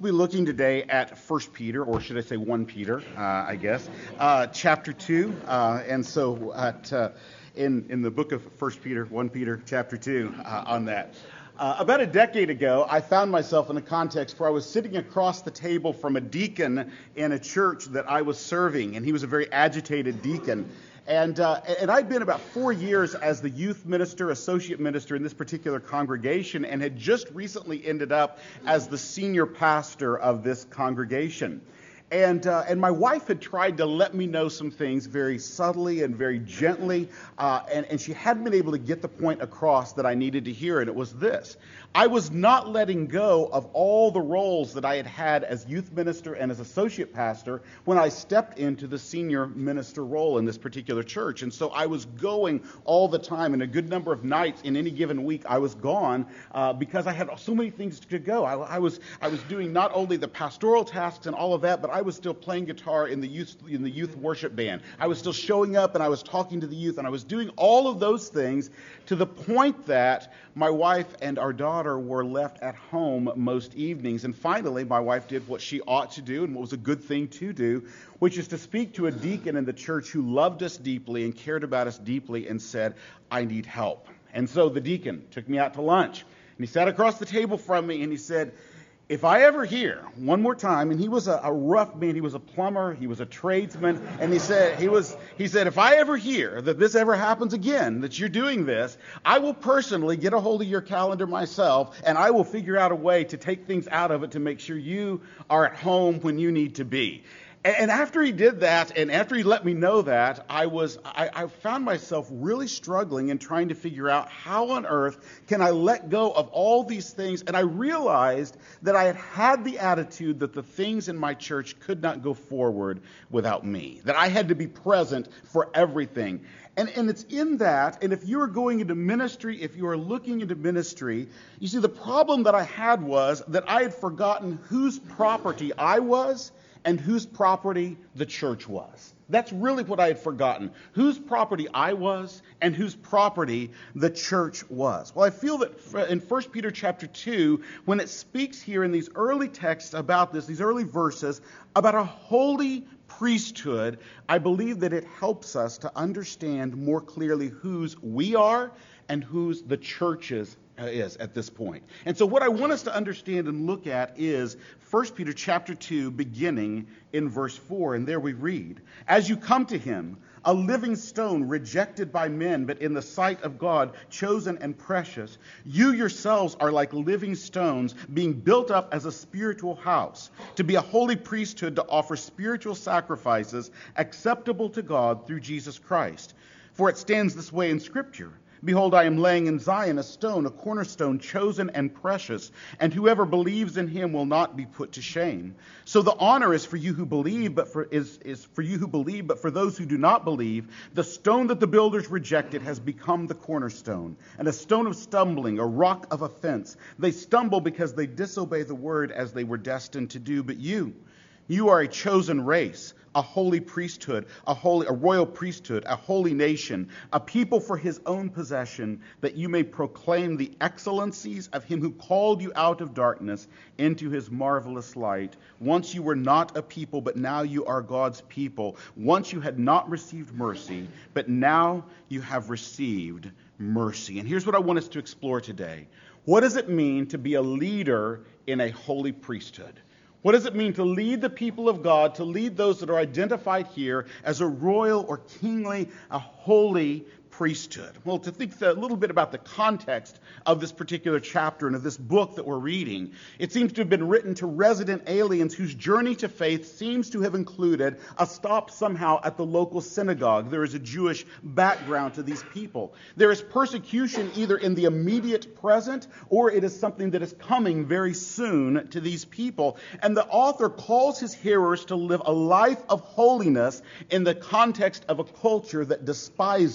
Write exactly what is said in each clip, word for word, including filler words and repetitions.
We'll be looking today at First Peter, or should I say First Peter, uh, I guess, uh, chapter two. Uh, and so at, uh, in, in the book of First Peter, First Peter, chapter two, uh, on that. Uh, about a decade ago, I found myself in a context where I was sitting across the table from a deacon in a church that I was serving, and he was a very agitated deacon. And uh, and I'd been about four years as the youth minister, associate minister in this particular congregation, and had just recently ended up as the senior pastor of this congregation. And uh, and my wife had tried to let me know some things very subtly and very gently, uh, and, and she hadn't been able to get the point across that I needed to hear, and it was this. I was not letting go of all the roles that I had had as youth minister and as associate pastor when I stepped into the senior minister role in this particular church. And so I was going all the time, and a good number of nights in any given week I was gone uh, because I had so many things to go. I, I was I was doing not only the pastoral tasks and all of that, but I was still playing guitar in the youth in the youth worship band. I was still showing up, and I was talking to the youth, and I was doing all of those things to the point that my wife and our daughter were left at home most evenings. And finally, my wife did what she ought to do and what was a good thing to do, which is to speak to a deacon in the church who loved us deeply and cared about us deeply and said, I need help. And so the deacon took me out to lunch, and he sat across the table from me, and he said, if I ever hear one more time, and he was a, a rough man, he was a plumber, he was a tradesman, and he said, he was, he said, if I ever hear that this ever happens again, that you're doing this, I will personally get a hold of your calendar myself, and I will figure out a way to take things out of it to make sure you are at home when you need to be. And after he did that, and after he let me know that, I was I, I found myself really struggling and trying to figure out how on earth can I let go of all these things. And I realized that I had had the attitude that the things in my church could not go forward without me, that I had to be present for everything. And, and it's in that, and if you are going into ministry, if you are looking into ministry, you see the problem that I had was that I had forgotten whose property I was and whose property the church was. That's really what I had forgotten. Whose property I was and whose property the church was. Well, I feel that in First Peter chapter two, when it speaks here in these early texts about this, these early verses, about a holy priesthood, I believe that it helps us to understand more clearly whose we are and whose the church's is at this point. And so what I want us to understand and look at is First Peter chapter two, beginning in verse four. And there we read, as you come to him, a living stone rejected by men, but in the sight of God, chosen and precious, you yourselves are like living stones being built up as a spiritual house, to be a holy priesthood to offer spiritual sacrifices acceptable to God through Jesus Christ. For it stands this way in Scripture. Behold, I am laying in Zion a stone, a cornerstone, chosen and precious, and whoever believes in him will not be put to shame. So the honor is for you who believe, but for is, is for you who believe, but for those who do not believe, the stone that the builders rejected has become the cornerstone, and a stone of stumbling, a rock of offense. They stumble because they disobey the word as they were destined to do. But you, you are a chosen race, a holy priesthood, a holy, a royal priesthood, a holy nation, a people for his own possession, that you may proclaim the excellencies of him who called you out of darkness into his marvelous light. Once you were not a people, but now you are God's people. Once you had not received mercy, but now you have received mercy. And here's what I want us to explore today. What does it mean to be a leader in a holy priesthood? What does it mean to lead the people of God, to lead those that are identified here as a royal or kingly, a holy priesthood? Well, to think a little bit about the context of this particular chapter and of this book that we're reading, it seems to have been written to resident aliens whose journey to faith seems to have included a stop somehow at the local synagogue. There is a Jewish background to these people. There is persecution either in the immediate present or it is something that is coming very soon to these people. And the author calls his hearers to live a life of holiness in the context of a culture that despises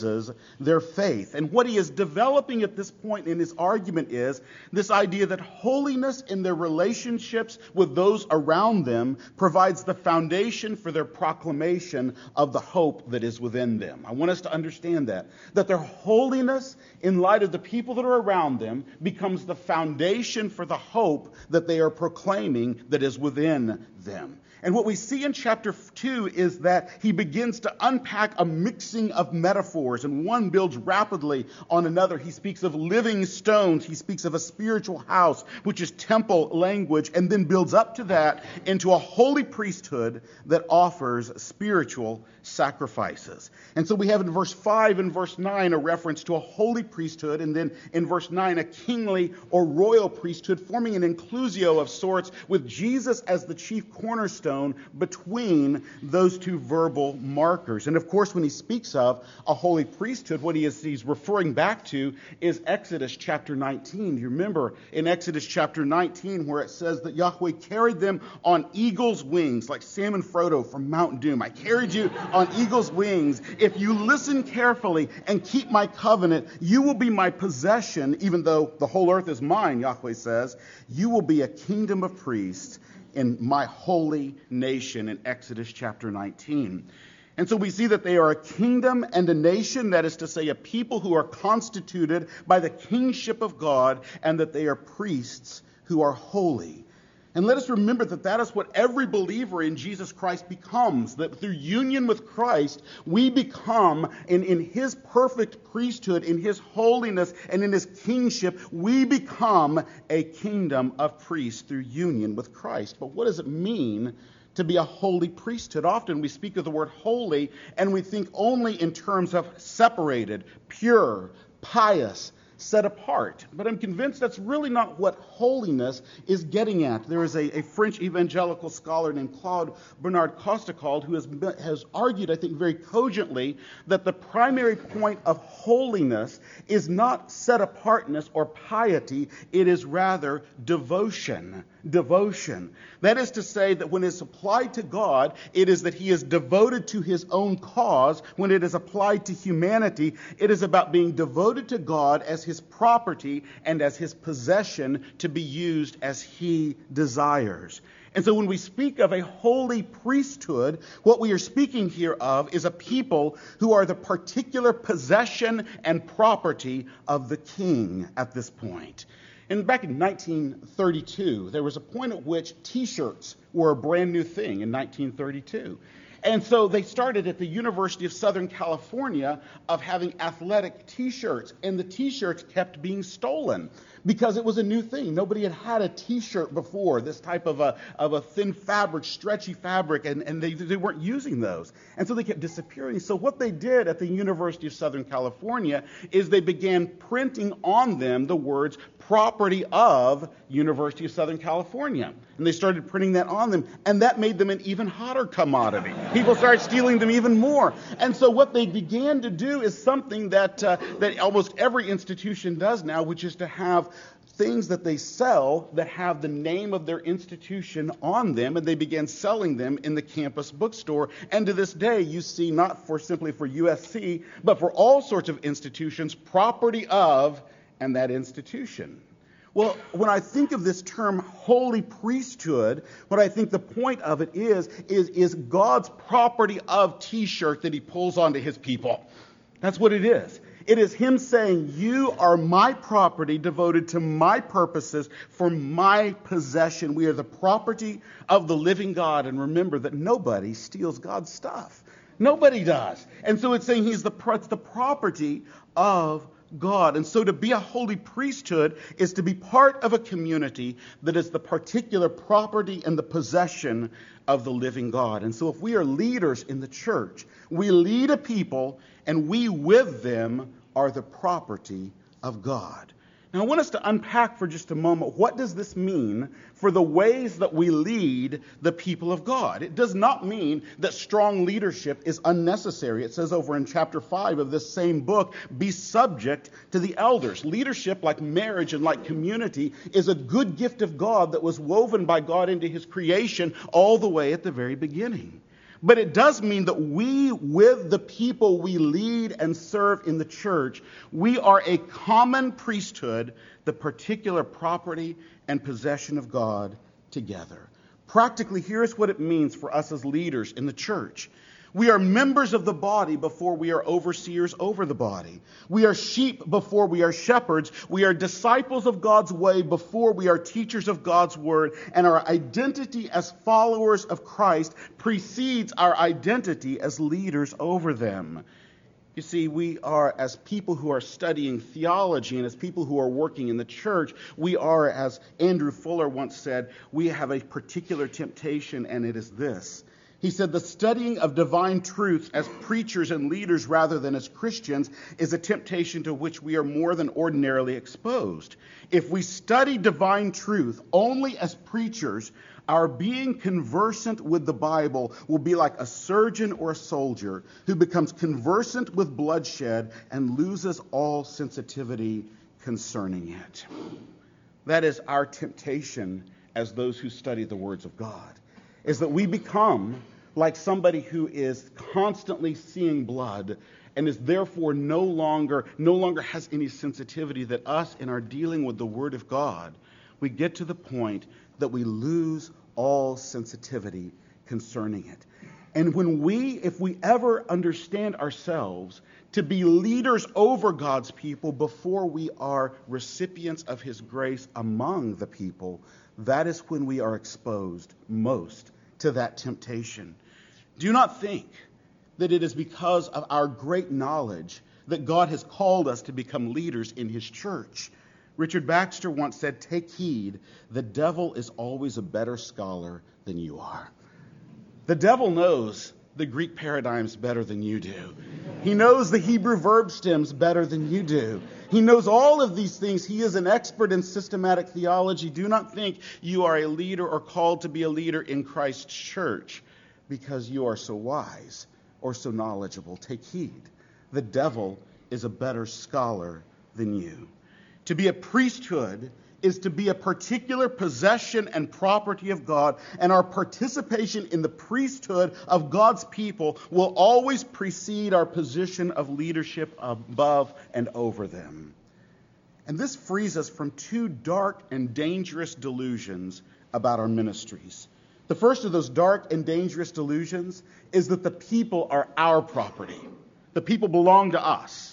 their faith. And what he is developing at this point in his argument is this idea that holiness in their relationships with those around them provides the foundation for their proclamation of the hope that is within them. I want us to understand that. That their holiness in light of the people that are around them becomes the foundation for the hope that they are proclaiming that is within them. And what we see in chapter two is that he begins to unpack a mixing of metaphors, and one builds rapidly on another. He speaks of living stones. He speaks of a spiritual house, which is temple language, and then builds up to that into a holy priesthood that offers spiritual sacrifices. And so we have in verse five and verse nine a reference to a holy priesthood, and then in verse nine a kingly or royal priesthood, forming an inclusio of sorts with Jesus as the chief cornerstone between those two verbal markers. And of course, when he speaks of a holy priesthood, what he is he's referring back to is Exodus chapter nineteen. You remember in Exodus chapter nineteen where it says that Yahweh carried them on eagle's wings, like Sam and Frodo from Mount Doom. I carried you on eagle's wings. If you listen carefully and keep my covenant, you will be my possession, even though the whole earth is mine, Yahweh says. You will be a kingdom of priests in my holy nation in Exodus chapter nineteen. And so we see that they are a kingdom and a nation, that is to say, a people who are constituted by the kingship of God, and that they are priests who are holy. And let us remember that that is what every believer in Jesus Christ becomes, that through union with Christ, we become, in, in his perfect priesthood, in his holiness, and in his kingship, we become a kingdom of priests through union with Christ. But what does it mean to be a holy priesthood? Often we speak of the word holy, and we think only in terms of separated, pure, pious, set apart. But I'm convinced that's really not what holiness is getting at. There is a, a French evangelical scholar named Claude Bernard Costecalde who has, has argued, I think, very cogently that the primary point of holiness is not set apartness or piety, it is rather devotion. Devotion. That is to say that when it's applied to God, it is that he is devoted to his own cause. When it is applied to humanity, it is about being devoted to God as his property and as his possession to be used as he desires. And so when we speak of a holy priesthood, what we are speaking here of is a people who are the particular possession and property of the king at this point. And back in nineteen thirty-two, there was a point at which T-shirts were a brand new thing in nineteen thirty-two. And so they started at the University of Southern California of having athletic T-shirts, and the T-shirts kept being stolen because it was a new thing. Nobody had had a T-shirt before, this type of a of a thin fabric, stretchy fabric, and, and they, they weren't using those. And so they kept disappearing. So what they did at the University of Southern California is they began printing on them the words property of University of Southern California. And they started printing that on them, and that made them an even hotter commodity. People started stealing them even more. And so what they began to do is something that uh, that almost every institution does now, which is to have things that they sell that have the name of their institution on them, and they began selling them in the campus bookstore. And to this day, you see, not for simply for U S C, but for all sorts of institutions, property of and that institution. Well, when I think of this term holy priesthood, what I think the point of it is, is, is God's property of T-shirt that he pulls onto his people. That's what it is. It is him saying, you are my property devoted to my purposes for my possession. We are the property of the living God. And remember that nobody steals God's stuff. Nobody does. And so it's saying he's the, it's the property of God. And so to be a holy priesthood is to be part of a community that is the particular property and the possession of the living God. And so if we are leaders in the church, we lead a people, and we with them are the property of God. Now I want us to unpack for just a moment, what does this mean for the ways that we lead the people of God? It does not mean that strong leadership is unnecessary. It says over in chapter five of this same book, be subject to the elders. Leadership, like marriage and like community, is a good gift of God that was woven by God into his creation all the way at the very beginning. But it does mean that we, with the people we lead and serve in the church, we are a common priesthood, the particular property and possession of God together. Practically, here's what it means for us as leaders in the church. We are members of the body before we are overseers over the body. We are sheep before we are shepherds. We are disciples of God's way before we are teachers of God's word. And our identity as followers of Christ precedes our identity as leaders over them. You see, we are, as people who are studying theology and as people who are working in the church, we are, as Andrew Fuller once said, we have a particular temptation, and it is this. He said, the studying of divine truths as preachers and leaders rather than as Christians is a temptation to which we are more than ordinarily exposed. If we study divine truth only as preachers, our being conversant with the Bible will be like a surgeon or a soldier who becomes conversant with bloodshed and loses all sensitivity concerning it. That is our temptation as those who study the words of God. Is that we become like somebody who is constantly seeing blood and is therefore no longer no longer has any sensitivity, that us in our dealing with the Word of God, we get to the point that we lose all sensitivity concerning it. And when we, if we ever understand ourselves to be leaders over God's people before we are recipients of His grace among the people, that is when we are exposed most to that temptation. Do not think that it is because of our great knowledge that God has called us to become leaders in His church. Richard Baxter once said, take heed, the devil is always a better scholar than you are. The devil knows the Greek paradigms better than you do. He knows the Hebrew verb stems better than you do. He knows all of these things. He is an expert in systematic theology. Do not think you are a leader or called to be a leader in Christ's church because you are so wise or so knowledgeable. Take heed. The devil is a better scholar than you. To be a priesthood is to be a particular possession and property of God, and our participation in the priesthood of God's people will always precede our position of leadership above and over them. And this frees us from two dark and dangerous delusions about our ministries. The first of those dark and dangerous delusions is that the people are our property. The people belong to us.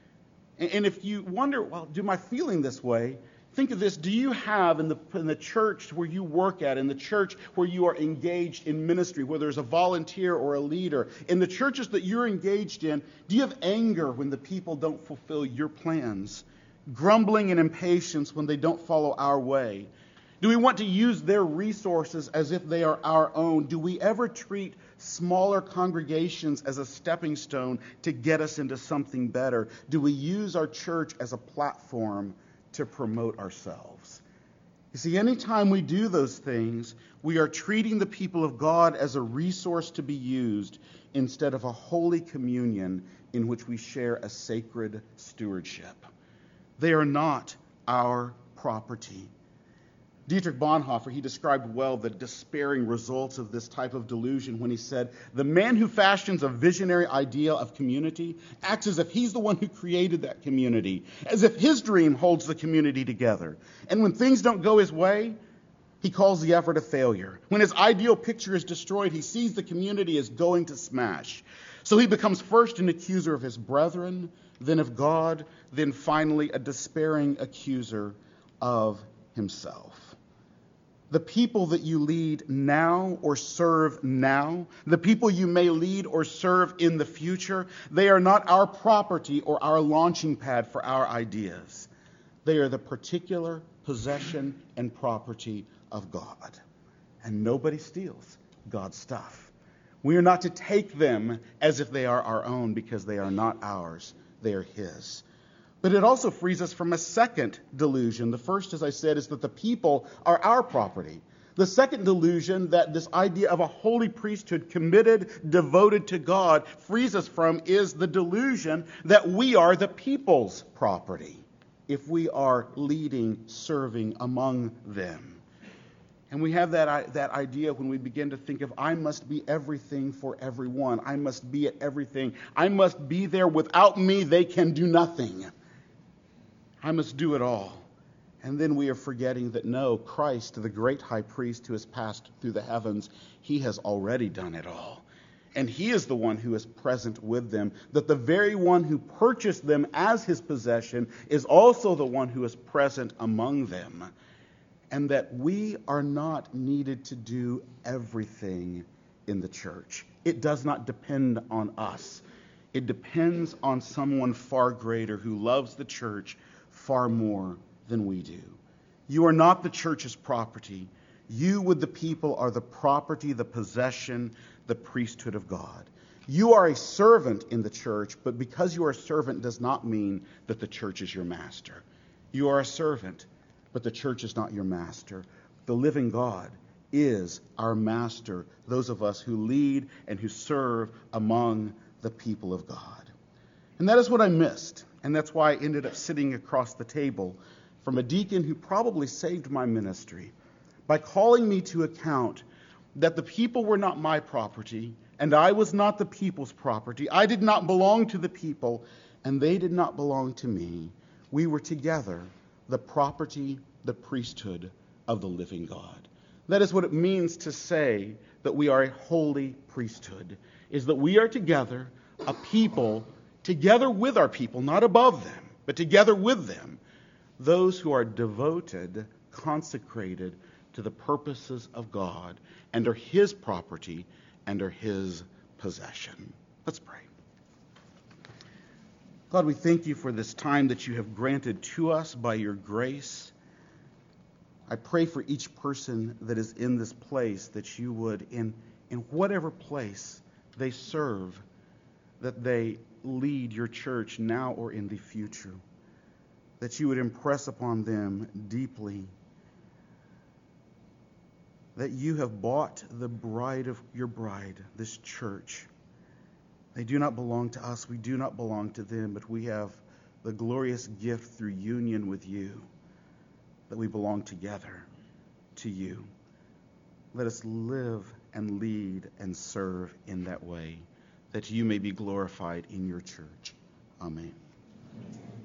And if you wonder, well, am I feeling this way? Think of this. Do you have in the, in the church where you work at, in the church where you are engaged in ministry, whether it's a volunteer or a leader, in the churches that you're engaged in, do you have anger when the people don't fulfill your plans? Grumbling and impatience when they don't follow our way? Do we want to use their resources as if they are our own? Do we ever treat smaller congregations as a stepping stone to get us into something better? Do we use our church as a platform to promote ourselves? You see, anytime we do those things, we are treating the people of God as a resource to be used instead of a holy communion in which we share a sacred stewardship. They are not our property. Dietrich Bonhoeffer, he described well the despairing results of this type of delusion when he said, the man who fashions a visionary idea of community acts as if he's the one who created that community, as if his dream holds the community together. And when things don't go his way, he calls the effort a failure. When his ideal picture is destroyed, he sees the community as going to smash. So he becomes first an accuser of his brethren, then of God, then finally a despairing accuser of himself. The people that you lead now or serve now, the people you may lead or serve in the future, they are not our property or our launching pad for our ideas. They are the particular possession and property of God. And nobody steals God's stuff. We are not to take them as if they are our own, because they are not ours. They are His. But it also frees us from a second delusion. The first, as I said, is that the people are our property. The second delusion that this idea of a holy priesthood committed, devoted to God, frees us from is the delusion that we are the people's property if we are leading, serving among them. And we have that, that idea when we begin to think of, I must be everything for everyone. I must be at everything. I must be there. Without me, they can do nothing. I must do it all. And then we are forgetting that no, Christ, the great high priest who has passed through the heavens, he has already done it all. And he is the one who is present with them, that the very one who purchased them as his possession is also the one who is present among them. And that we are not needed to do everything in the church. It does not depend on us. It depends on someone far greater who loves the church far more than we do. You are not the church's property. You with the people are the property, the possession, the priesthood of God. You are a servant in the church, but because you are a servant does not mean that the church is your master. You are a servant, but the church is not your master. The living God is our master, those of us who lead and who serve among the people of God. And that is what I missed, and that's why I ended up sitting across the table from a deacon who probably saved my ministry by calling me to account that the people were not my property, and I was not the people's property. I did not belong to the people, and they did not belong to me. We were together the property, the priesthood of the living God. That is what it means to say that we are a holy priesthood, is that we are together, a people, together with our people, not above them, but together with them, those who are devoted, consecrated to the purposes of God and are his property and are his possession. Let's pray. God, we thank you for this time that you have granted to us by your grace. I pray for each person that is in this place that you would, in, in whatever place they serve, that they lead your church now or in the future, that you would impress upon them deeply that you have bought the bride of your bride, this church. They do not belong to us. We do not belong to them, but we have the glorious gift through union with you that we belong together to you. Let us live and lead and serve in that way, that you may be glorified in your church. Amen.